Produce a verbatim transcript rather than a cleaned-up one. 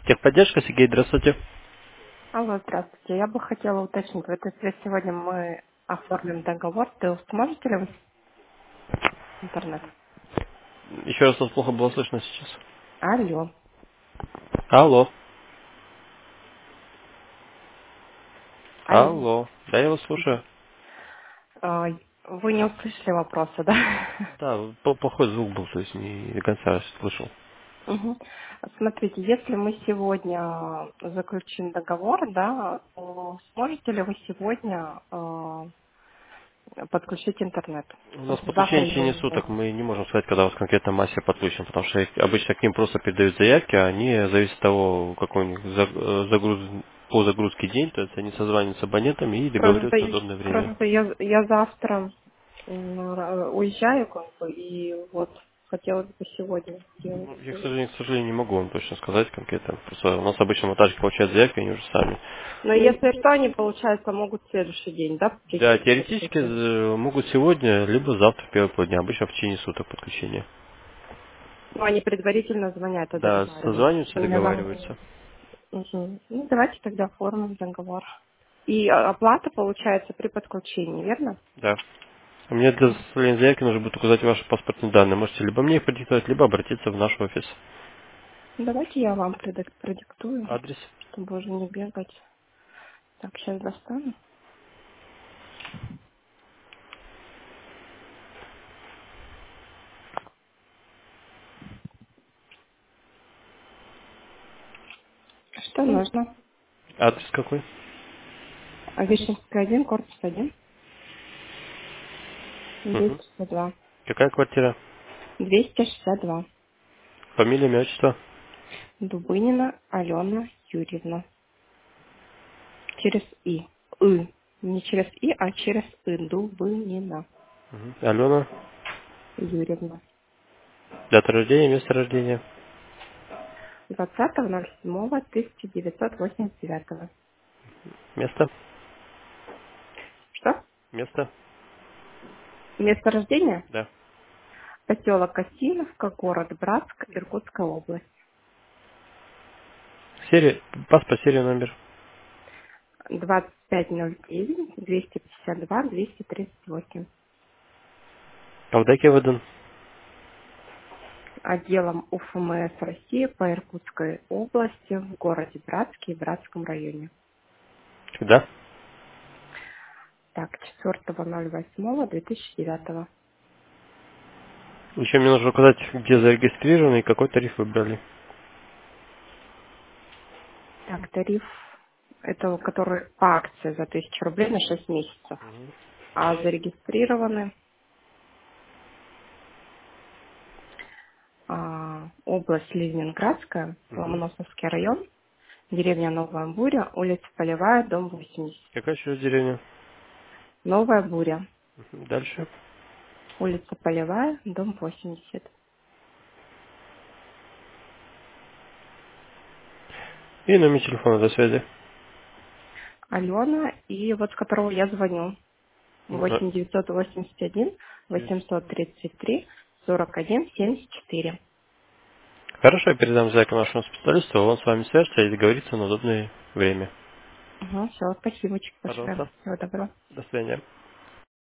Техподдержка, Сергей, здравствуйте. Алло, здравствуйте. Я бы хотела уточнить, вот если сегодня мы оформим договор, то сможете ли вы интернет? Еще раз вас плохо было слышно сейчас. Алло. Алло. Алло. Алло. Да, я вас слушаю. А, Вы не услышали вопроса, да? Да, пл- плохой звук был, то есть не до конца слышал. Мгм. Смотрите, если мы сегодня заключим договор, да, то сможете ли вы сегодня э, подключить интернет? У нас Просто завтра подключение в его течение не суток. будет. Мы не можем сказать, когда у вас конкретно массе подключим, потому что их- обычно к ним просто передают заявки, а они зависят от того, какой у них за- э, загруз по загрузке день, то есть они созваниваются с абонентами и Просто, договариваются в удобное время. просто я, я завтра м, ра- уезжаю, как бы, и вот хотелось бы сегодня сделать. Ну, Я, к сожалению, к сожалению, не могу вам точно сказать конкретно. Просто у нас обычно монтажники получают заявки, они уже сами. Но если что, они, получается, могут в следующий день, да, Да, прийти теоретически подключить? э, могут сегодня, либо завтра, в первые полдня, обычно в течение суток подключения. Ну, они предварительно звонят и Да, договариваются. созваниваются, Мне нам... договариваются. Мгм. Ну, давайте тогда оформим договор. И а, оплата получается при подключении, верно? Да. А мне для составления заявки нужно будет указать ваши паспортные данные. Можете либо мне их продиктовать, либо обратиться в наш офис. Ну, давайте я вам предик- продиктую, Адрес. чтобы уже не бегать. Так, сейчас достану. Что нужно? Адрес какой? А Вишенская один, корпус один, Угу. двести шестьдесят два. Какая квартира? двести шестьдесят два. Фамилия, имя, отчество? Дубынина Алена Юрьевна. Через И. И. Не через И, а через И. Дубынина Угу. Алена. Юрьевна. Дата рождения, место рождения. двадцатого ноль седьмого тысяча девятьсот восемьдесят девятого. Место. Что? Место. Место рождения? Да. Поселок Косиновка, город Братск, Иркутская область. Серия, паспорт, серия, номер. двадцать пять ноль девять двести пятьдесят два двести тридцать восемь. Авдаке выдан. Отделом УФМС России по Иркутской области в городе Братске и Братском районе. Да. Так, четвёртого ноль восьмого две тысячи девятого. Еще мне нужно указать, где зарегистрированы и какой тариф выбрали. Так, тариф, это который по акции за тысячу рублей на шесть месяцев. А зарегистрированы а, область Ленинградская, Угу. Ломоносовский район, деревня Новая Буря, улица Полевая, дом восемьдесят. Какая еще деревня? Новая Буря, Мгм. Дальше. улица Полевая, дом восемьдесят. И номер телефона до связи. Алена, и вот с которого я звоню, Да. восемь девятьсот восемьдесят один восемьсот тридцать три сорок один семьдесят четыре. Хорошо, я передам заявку нашему специалисту, он с вами свяжется и договорится на удобное время. Ага, все, спасибо большое. Пожалуйста. Всего доброго. До свидания.